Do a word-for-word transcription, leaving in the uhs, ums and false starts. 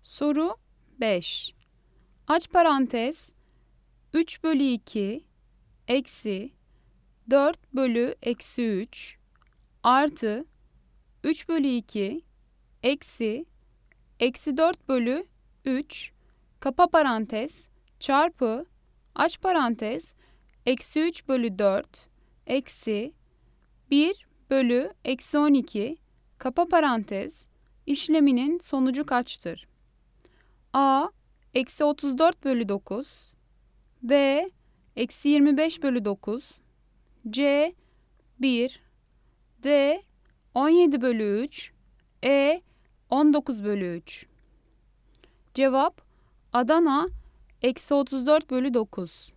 Soru beş. Aç parantez üç bölü iki eksi dört bölü eksi üç artı üç bölü iki eksi eksi dört bölü üç kapa parantez çarpı aç parantez eksi üç bölü dört eksi bir bölü eksi on iki kapa parantez işleminin sonucu kaçtır? A. Eksi otuz dört bölü dokuz. B. Eksi yirmi beş bölü dokuz. C. bir. D. on yedi bölü üç. E. on dokuz bölü üç. Cevap Adana eksi otuz dört bölü dokuz.